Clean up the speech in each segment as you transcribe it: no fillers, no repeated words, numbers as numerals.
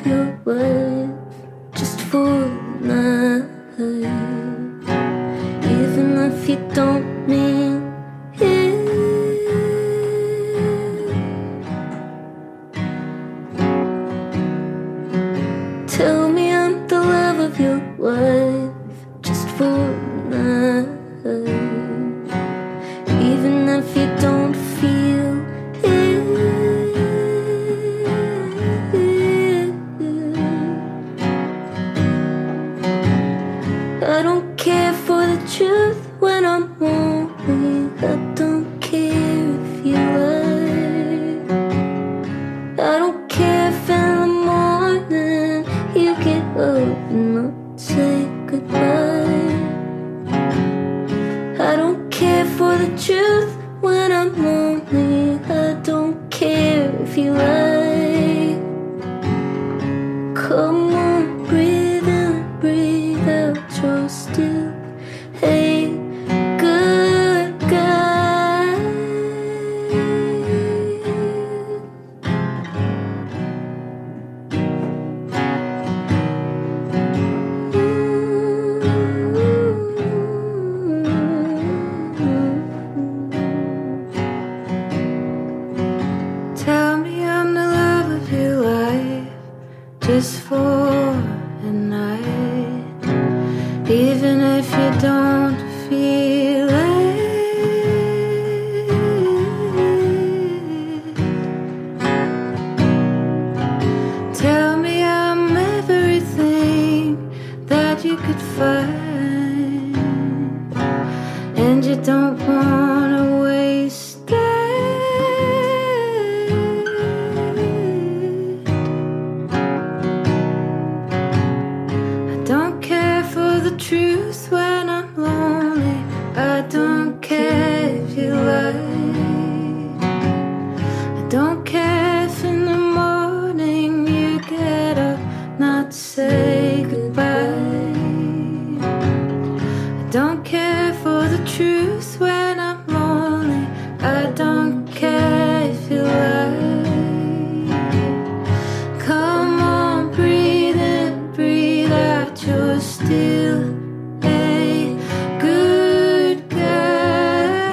your wife just for a night, even if you don't mean it. Tell me I'm the love of your wife just for a night, even if you don't feel it. I don't care for the truth when I'm lonely. I don't care if you lie. I don't care if in the morning you get up and not say goodbye. I don't care for the truth when I'm lonely. I don't care if you lie. Come on, breathe in, breathe out. You're still a good guy. Tell me I'm the love of your life just for a night, even if you don't feel it. Tell me I'm everything that you could find, and you don't wanna waste it. I don't care for the truth when I'm lonely. I don't care if you lie. I don't care if in the morning you get up, not say goodbye. I don't care for the truth when I'm lonely. I don't care if you lie. Come on, breathe in, breathe out. You're still a good guy.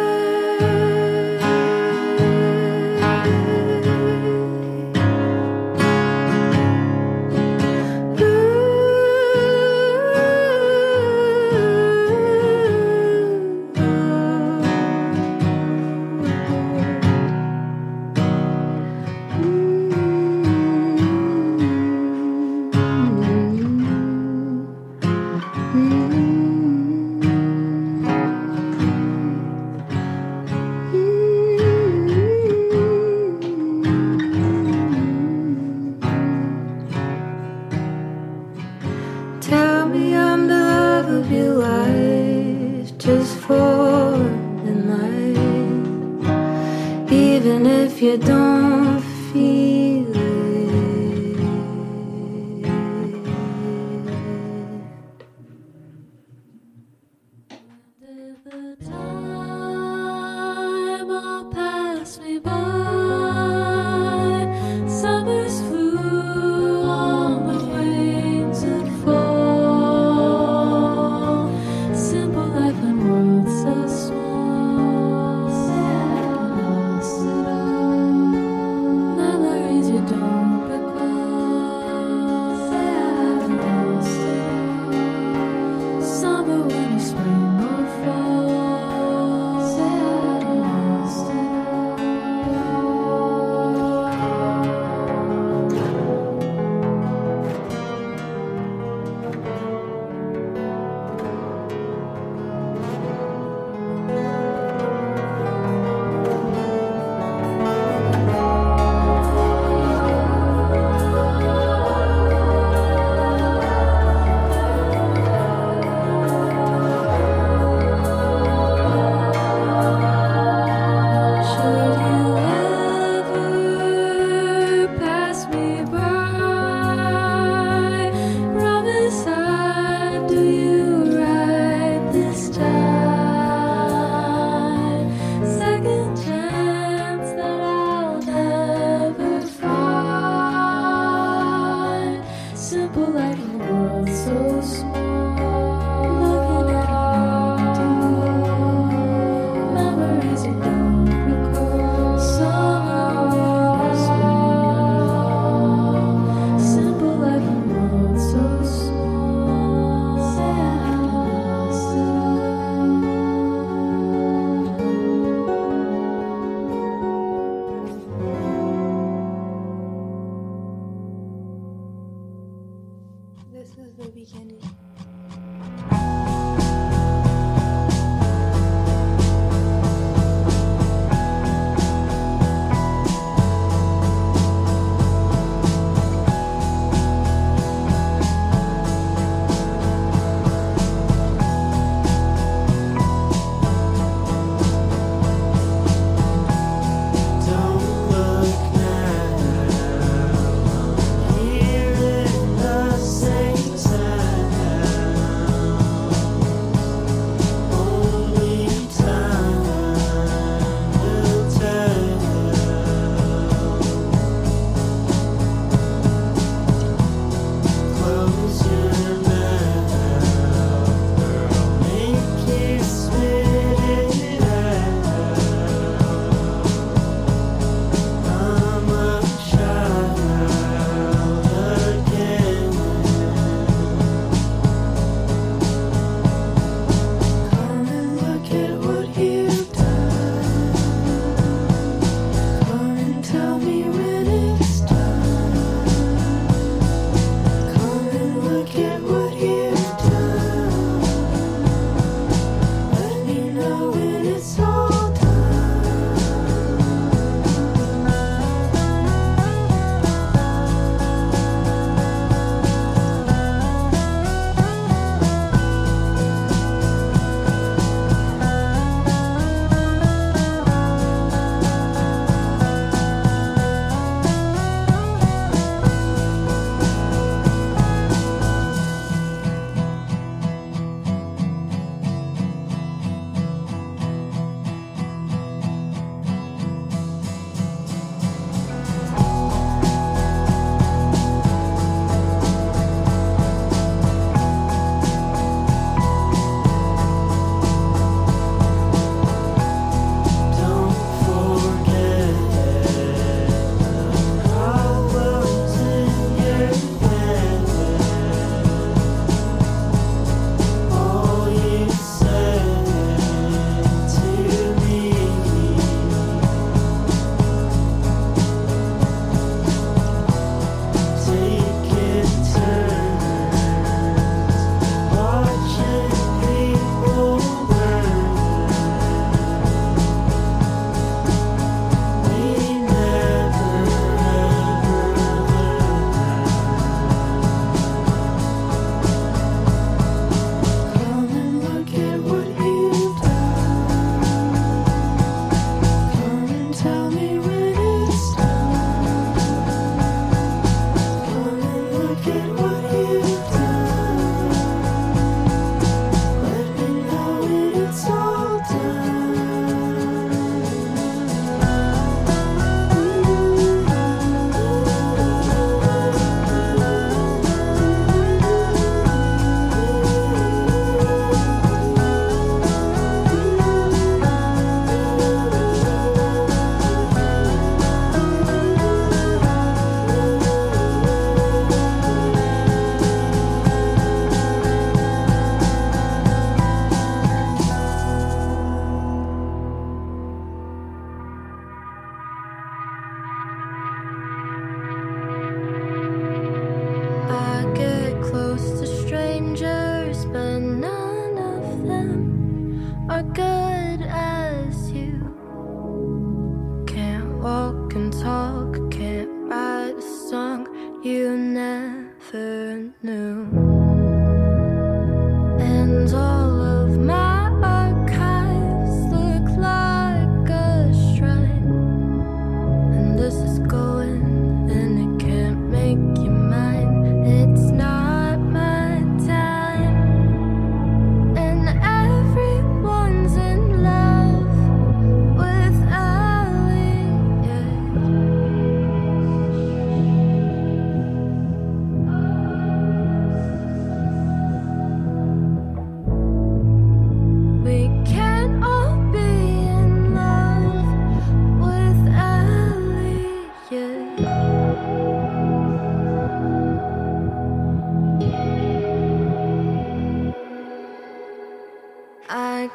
Tell me I'm the love of your life just for the night, even if you don't feel it. Did the time all pass me by? Summers flew on with wings that fall. Simple life and world so small. Lost it all. Memories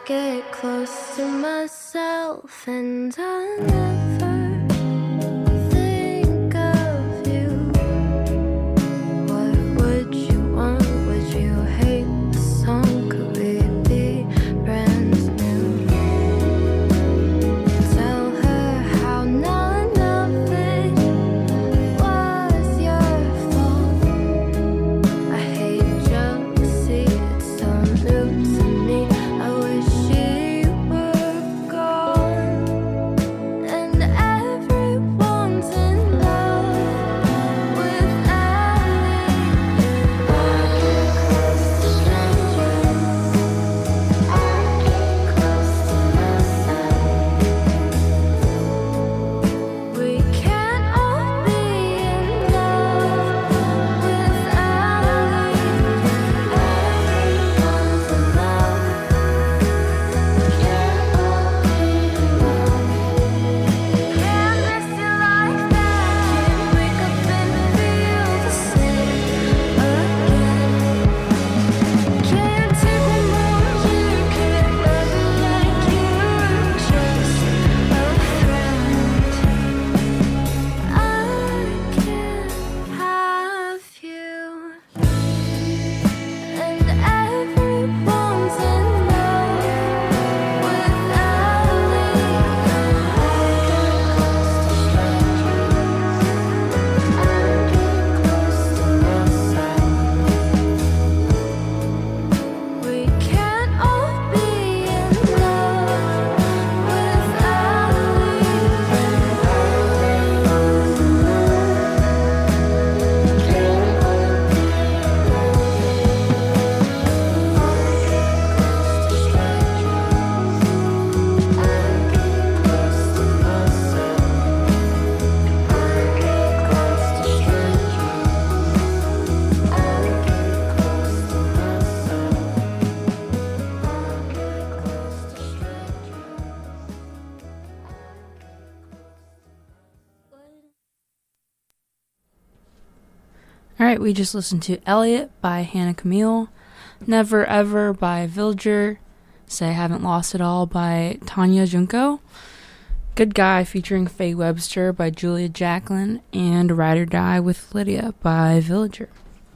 get close to myself and I never think of you. What would you want? Would you hate the song? Could we be brand new? Tell her how none of it was your fault. I hate jealousy, it's so new to me. I wish she were gone. And everyone's in love with Ellie. I get close to strangers. I get close to myself. We can't all be in love with Ellie. Everyone's in love. Can't all be in love. Can't miss you like that. Can't wake up and feel the same again. Can't take one more year. Can't love you like you're just a friend. I can't have you. And everyone's in love with Ellie. I get close to strangers. I get close to myself. We can't all be in love with Ellie. Everyone's in love. Can't all be Alright, we just listened to Elliot by Hannah Camille, Never Ever by Villager, Say I Haven't Lost It All by Tanya Junko, Good Guy featuring Faye Webster by Julia Jacqueline, and Ride or Die with Lydia by Villager.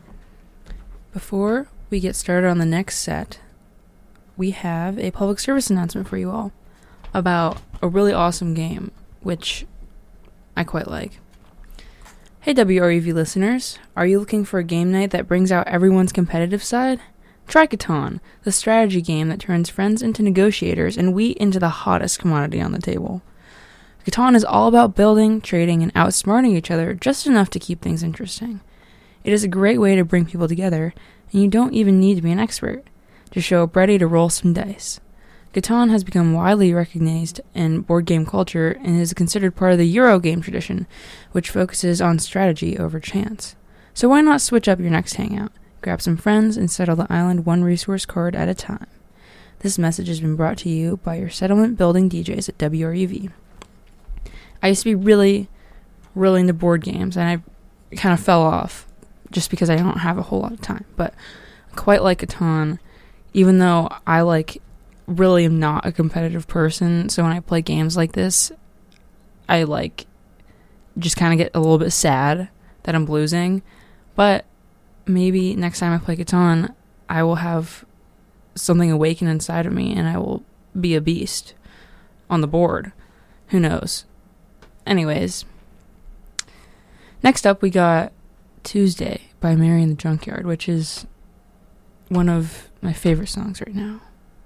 Before we get started on the next set, we have a public service announcement for you all about a really awesome game, which I quite like. Hey WREV listeners, are you looking for a game night that brings out everyone's competitive side? Try Catan, the strategy game that turns friends into negotiators and wheat into the hottest commodity on the table. Catan is all about building, trading, and outsmarting each other just enough to keep things interesting. It is a great way to bring people together, and you don't even need to be an expert. Just show up ready to roll some dice. Catan has become widely recognized in board game culture and is considered part of the Eurogame tradition, which focuses on strategy over chance. So why not switch up your next hangout? Grab some friends and settle the island one resource card at a time. This message has been brought to you by your settlement building DJs at WREV. I used to be really into board games, and I kind of fell off just because I don't have a whole lot of time. But I quite like Catan, even though I really am not a competitive person. So when I play games like this, I just kind of get a little bit sad that I'm losing. But maybe next time I play Catan, I will have something awaken inside of me and I will be a beast on the board. Who knows? Anyways, next up we got Tuesday by Mary in the Junkyard, which is one of my favorite songs right now.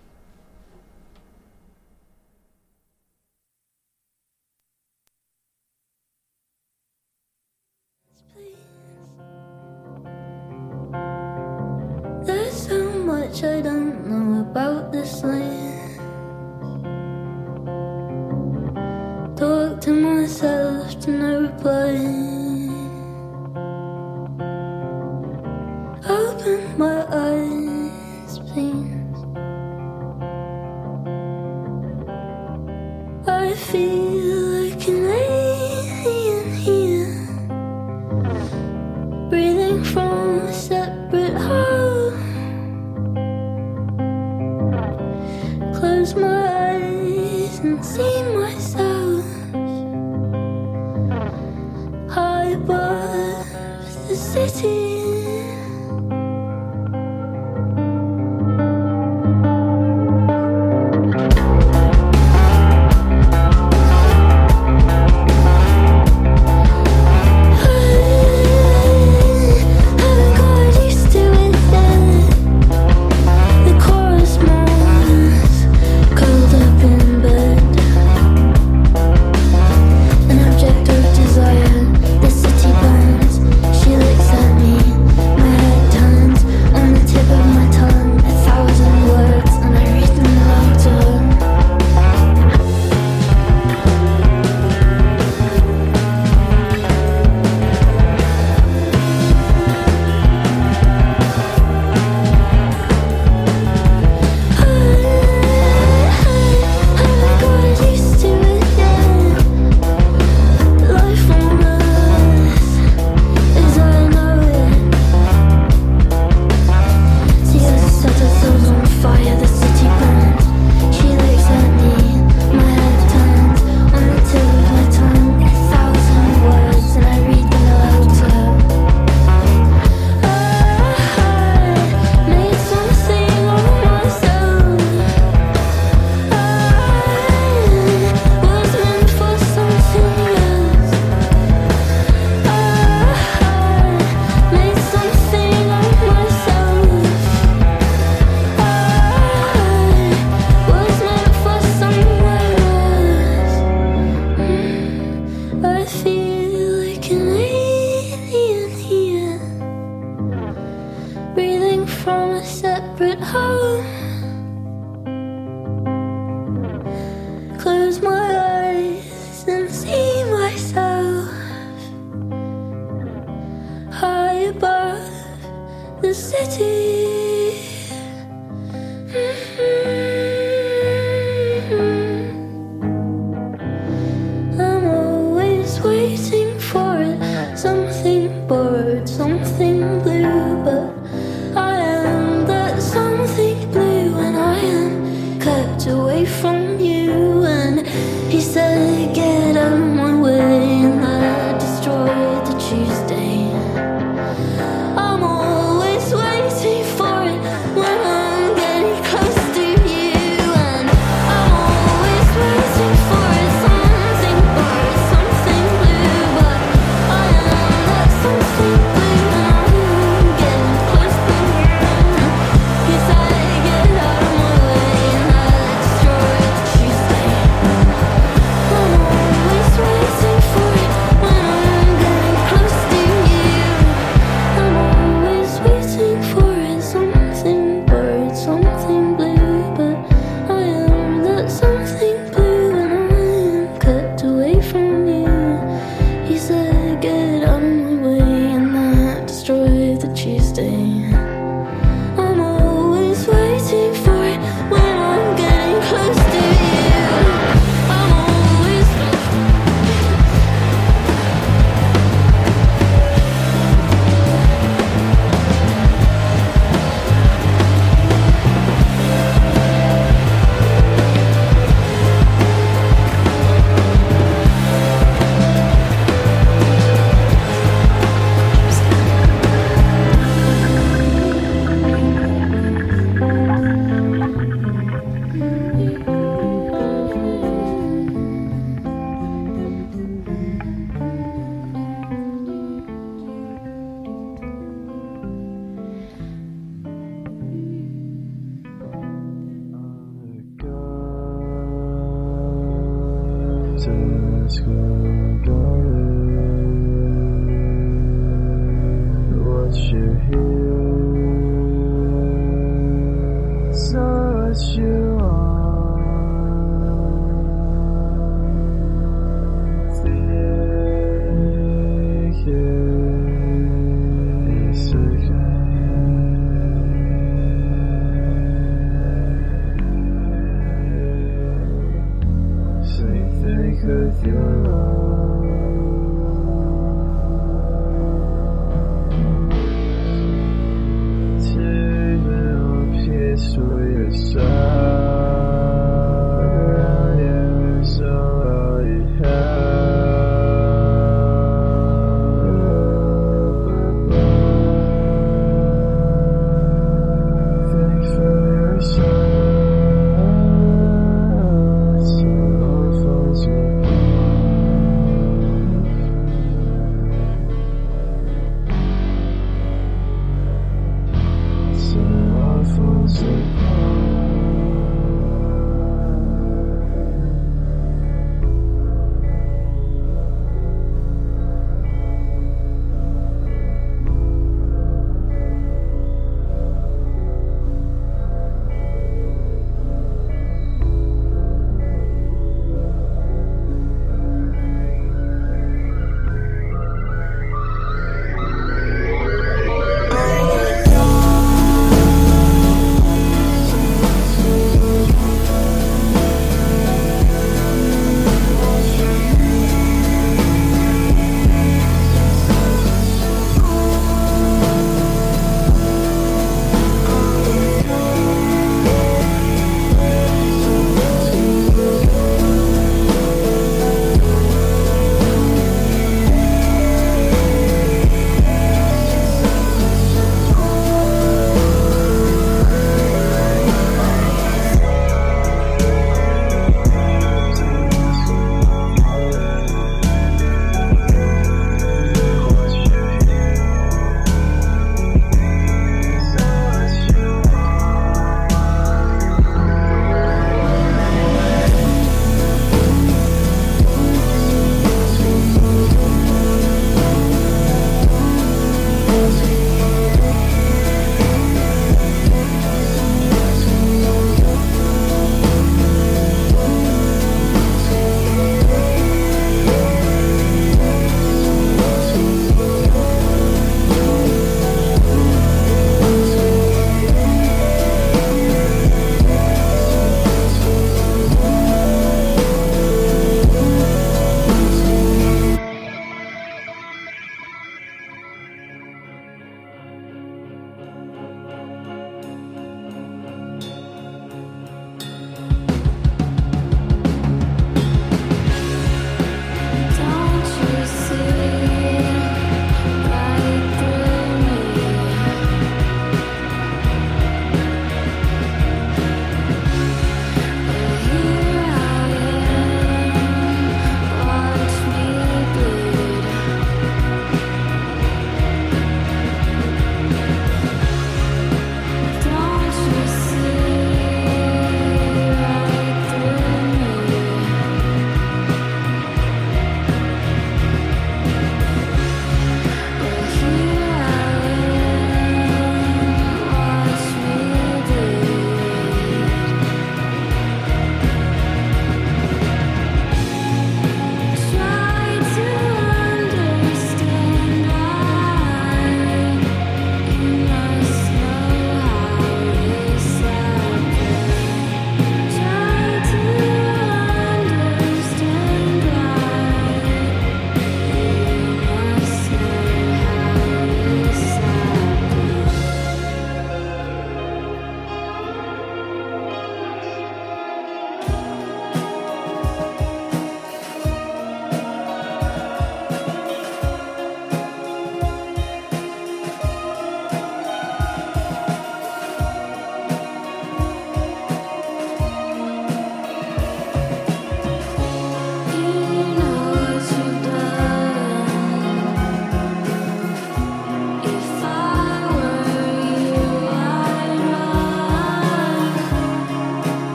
There's so much I don't know about this land. Talk to myself to no reply. Open my eyes, please. I feel like an alien here, breathing from a separate hole. Close see myself high above the city. From a separate home, close my eyes and see myself high above the city. I'm always waiting for it, something borrowed, something blue, but I am that something blue, and I am kept away from you. And he said, get out of my way, and that destroyed the Tuesday. I'm always waiting for it when I'm getting close to you, and I'm always waiting for it, something borrowed, something blue, but I am that something blue, and I'm getting close to you. He said, get out of my way, and that destroyed the Tuesday. I'm always waiting for it when I'm getting close to you. I'm always waiting for it, something borrowed, something blue, but I am that something blue, and I am kept away from you. He said, get out of my way, and that destroyed the Tuesday. I'm always waiting for it when I'm getting close to you. I'm always what you hear, so what you want, think it's okay. So you think with your love, for yourself around your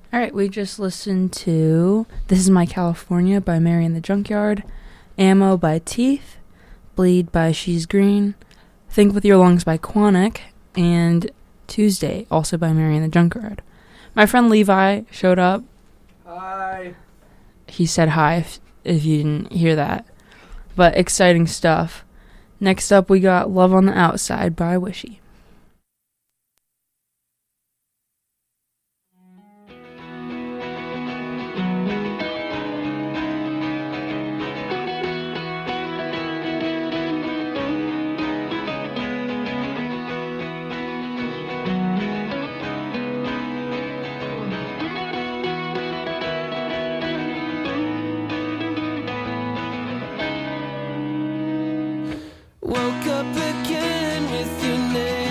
All right, we just listened to This Is My California by Mary and the Junkyard, Ammo by Teeth, Bleed by She's Green, Think With Your Lungs by Quonic, and Tuesday, also by Mary and the Junkyard. My friend Levi showed up. Hi. He said hi if you didn't hear that. But exciting stuff. Next up, we got Love on the Outside by Wishy. Woke up again with your name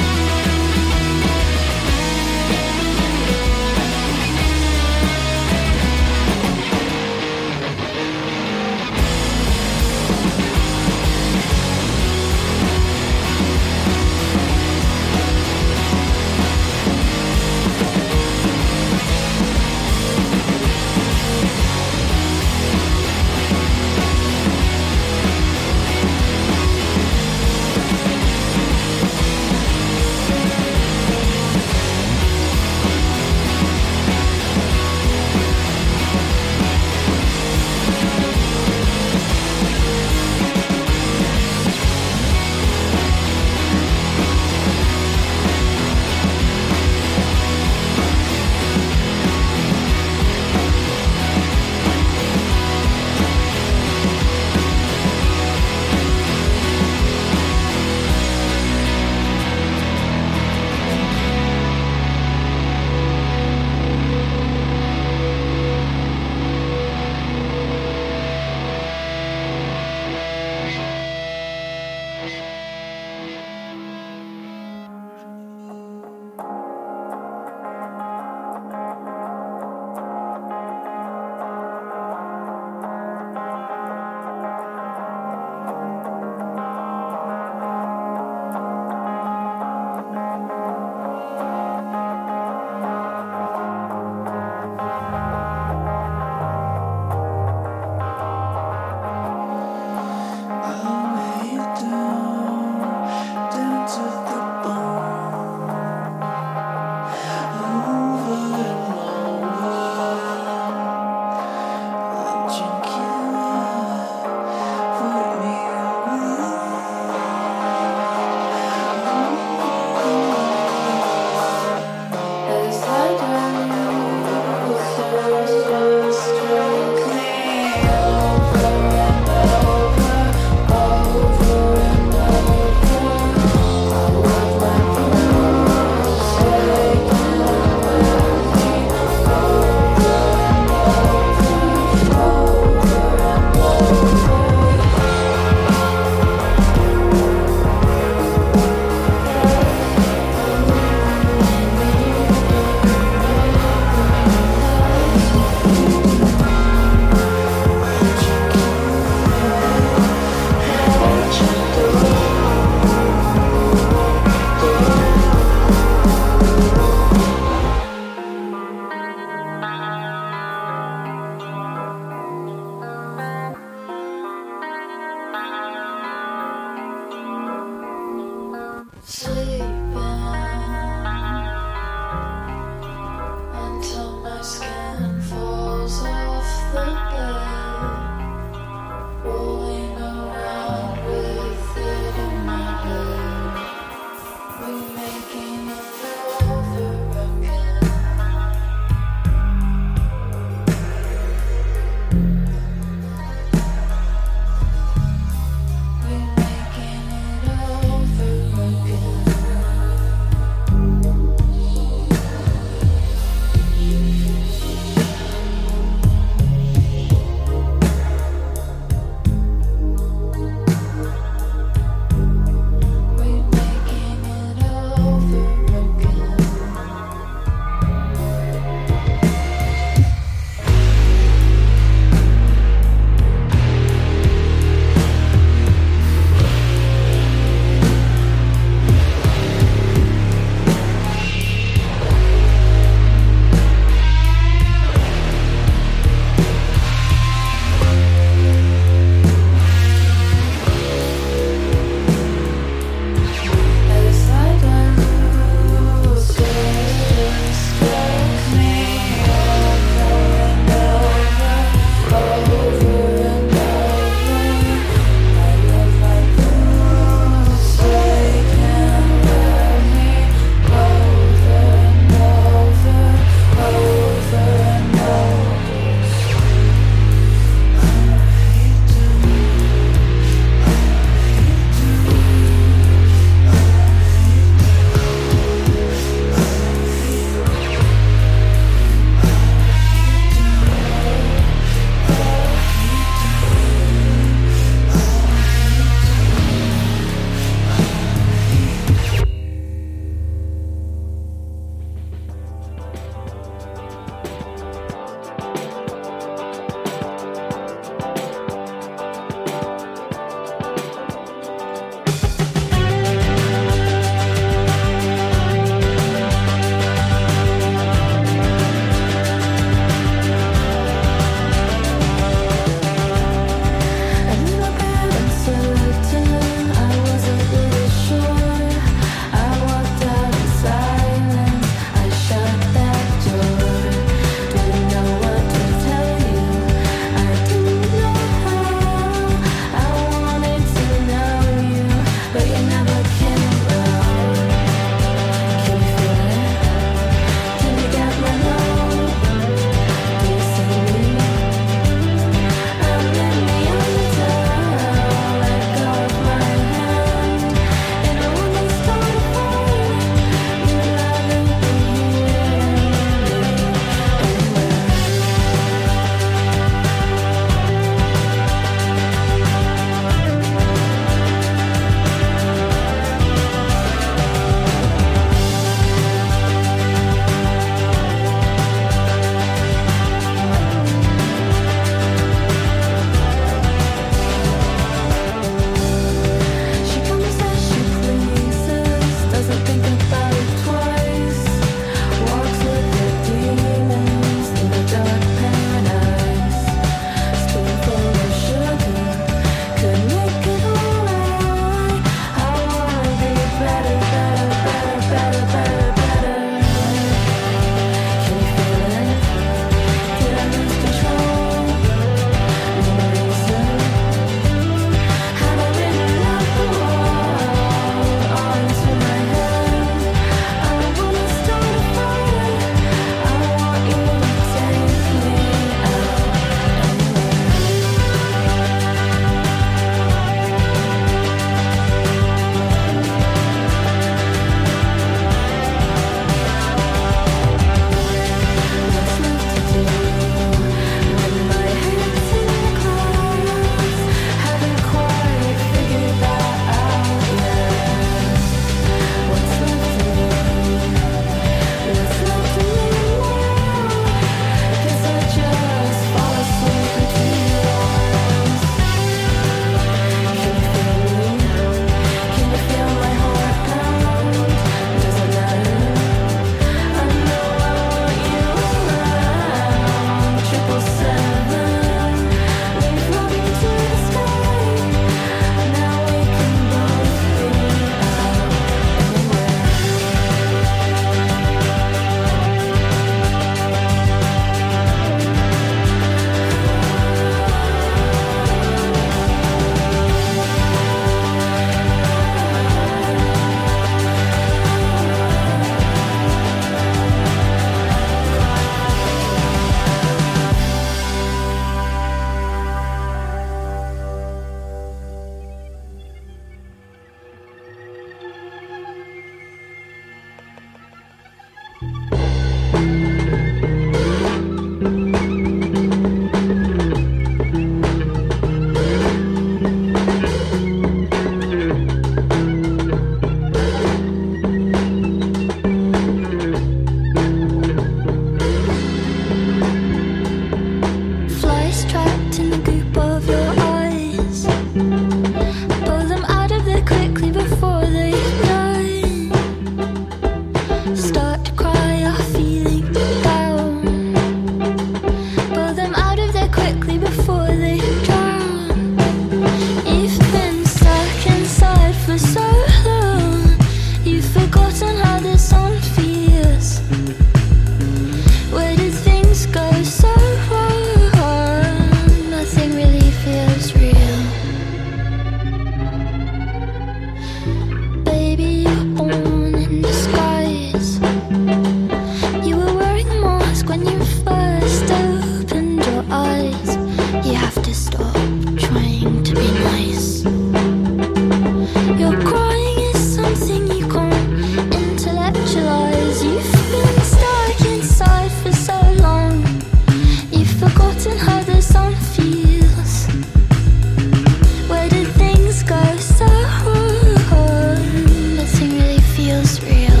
You have to stop trying to be nice. Your crying is something you can't intellectualize. You've been stuck inside for so long. You've forgotten how the sun feels. Where did things go so wrong? Nothing really feels real.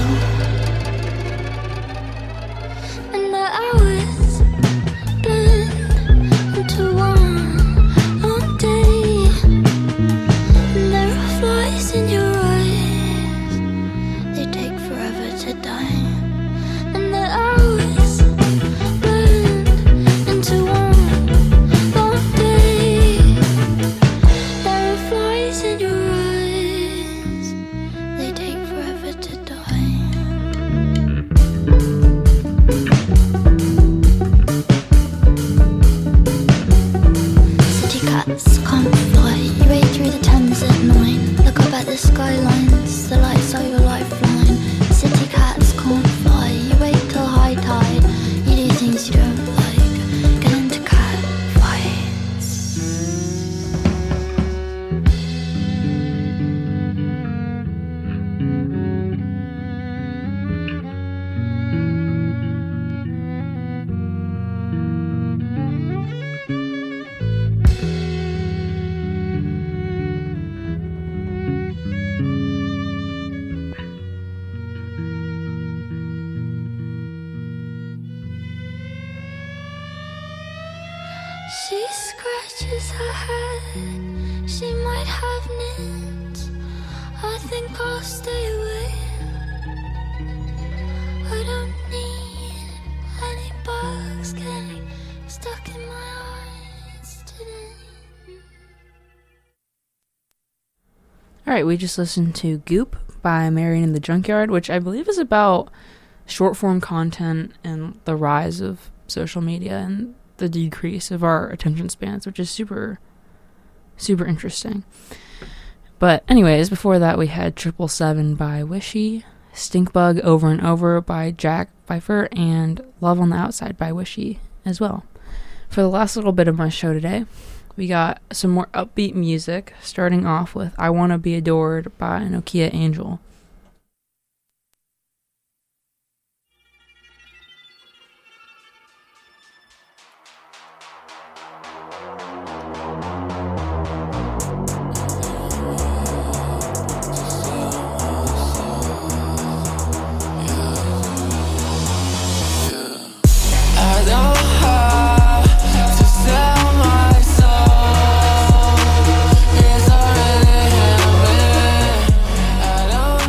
And the hours blend into one long day. And there are flies in your eyes. They take forever to die. And the hours blend into one long day. There are flies in your eyes. They take forever to die. City cats can't fly. You wade through the Thames at 9. Look up at the skylines. The lights are your lifeline. City cats can't fly. You wait till high tide. You do things you don't like. Get into cat fights. She scratches her head. She might have nits. I think I'll stay away. I don't need any bugs getting stuck in my eyes today. Alright, we just listened to Goop by Marion in the Junkyard, which I believe is about short form content and the rise of social media and the decrease of our attention spans, which is super, super interesting. But anyways, before that we had 777 by Wishy, Stinkbug Over and Over by Jack Pfeiffer, and Love on the Outside by Wishy as well. For the last little bit of my show today, we got some more upbeat music, starting off with I Wanna Be Adored by Nokia Angel. I don't have to sell my soul. It's already in me. I don't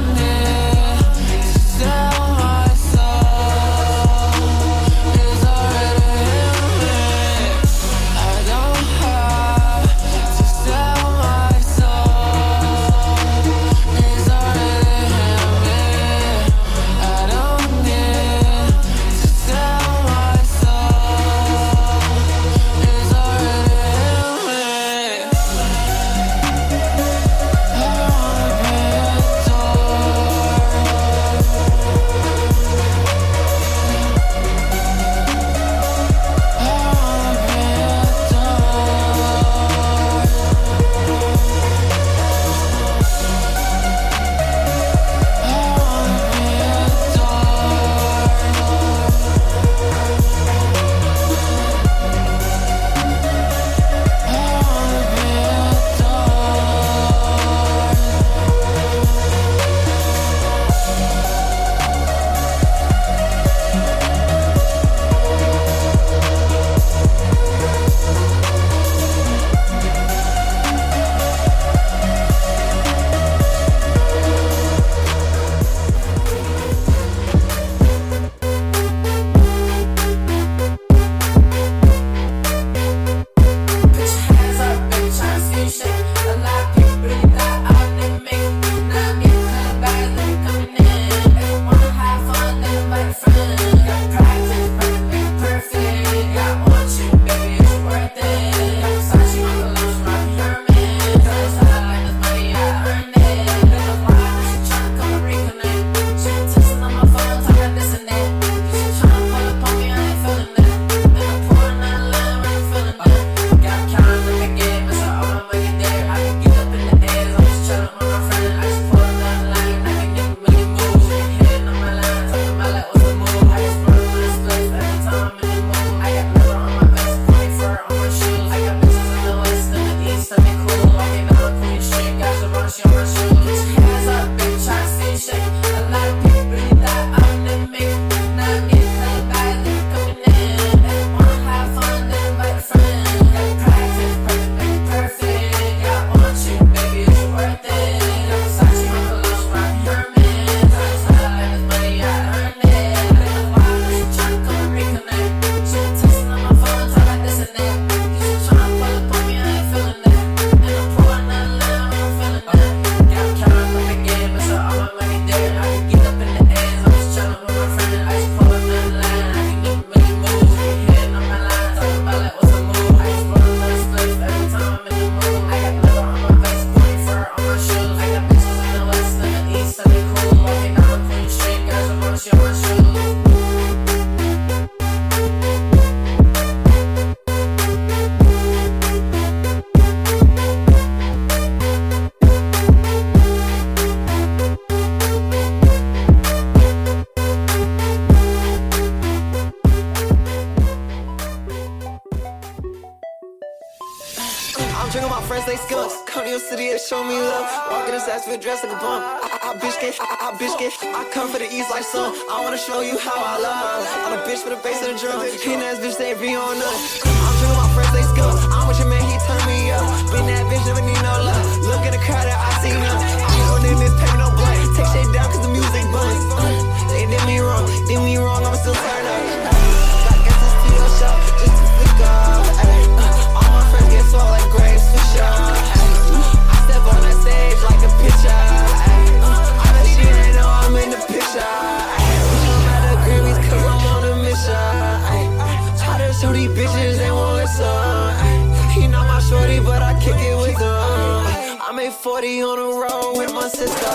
I'm drinking my friends, they skills. Come to your city and show me love. Walk in this ass with dress like a bum. I bitch get. I come for the east like sun. I wanna show you how I love. I'm a bitch for the bass and the drum. He and that bitch, they be on none. I'm drinking my friends, they skills. I'm with your man, he turn me up. Been that bitch, never need no love. Look at the crowd that I see none. I'm on in this paper, no blood. Take shit down cause the music buzz. They did me wrong, I'ma still turn up. I guess it's to your show, just to flick up. All my friends get swole like grapes for sure. I step on that stage like a picture. I bet she ain't know I'm in the picture. I'm at the Grammys cause I'm on a mission. Try to show these bitches they won't listen. He not my shorty but I kick it with them. I made 40 on the road with my sister.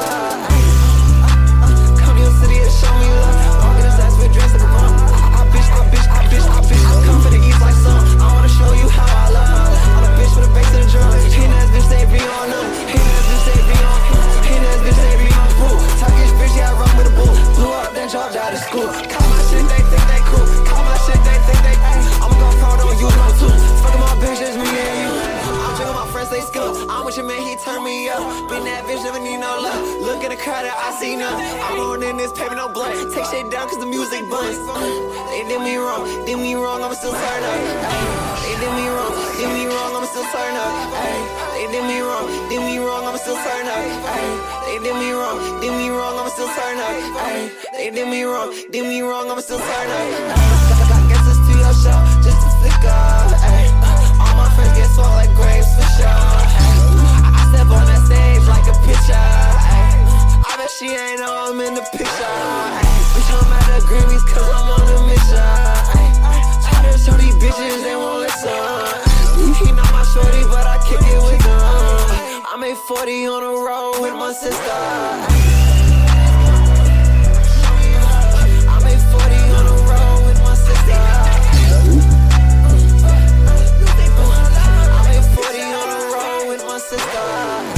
Come to your city and show me love. Walk in this ass with dress like a bum. I bitch. I come for the east like sun. I wanna show you how I love. I'm a bitch with a bass and the drum. He and that bitch they be on none. He and that bitch they be on. He and that bitch they be on boo. Turkish bitch, yeah I run with a bull. Blew up then dropped out of school. Call my shit, they think they cool. Call my shit, they think they cool. I'ma go proud on you, no too. Fucking my bitch, it's me and you. I'm drinking my friends, they skills. I'm with your man, he turn me up. Been that bitch, never need no love. Look at the crowd that I see none. I'm on in this paper, no blood. Take shit down cause the music buzz. They did me wrong, I'ma still turn up. They did me wrong, I'ma still turn up. They did me wrong, I'ma still turn up. They did me wrong, I'ma still turn up. They did me wrong, I'ma still turn up. I guess it's to your show, just to flick up. All my friends get swole like grapes for sure. I step on that stage like a picture. I bet she ain't know I'm in the picture. Bitch, I'm at the Grammys cause I'm on a mission. Try to show these bitches they won't listen. He not my shorty but I kick it with them. I made 40 on the road with my sister. I made 40 on the road with my sister. I made 40 on the road with my sister.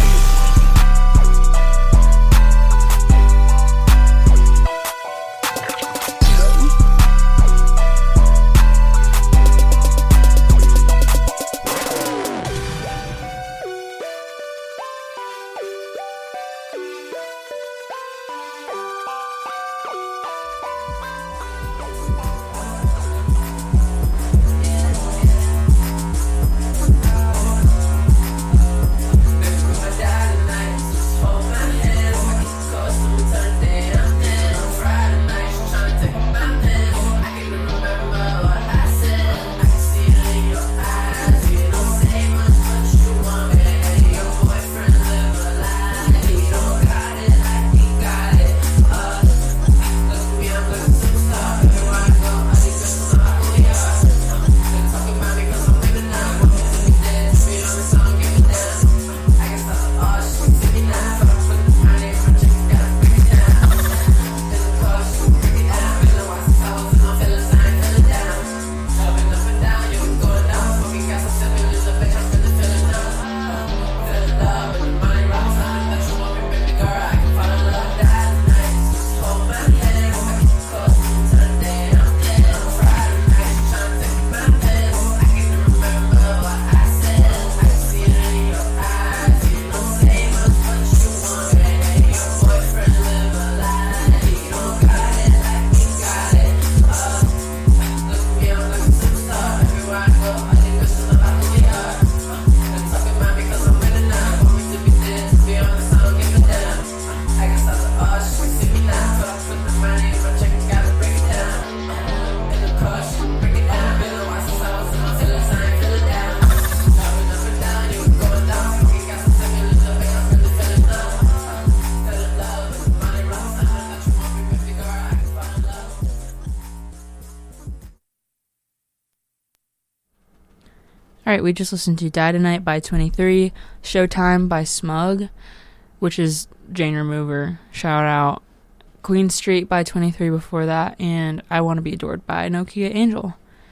Alright, we just listened to Die Tonight by 23, Showtime by Smug, which is Jane Remover, shout out. Queen Street by 23 before that, and I Want to Be Adored by Nokia Angel.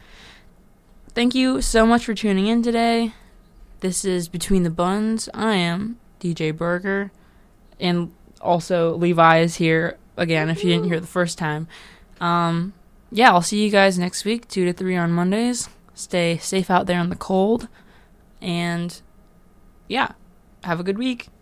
Thank you so much for tuning in today. This is Between the Buns. I am DJ Burger, and also Levi is here again if you didn't hear the first time. Yeah, I'll see you guys next week, 2 to 3 on Mondays. Stay safe out there in the cold, and yeah, have a good week.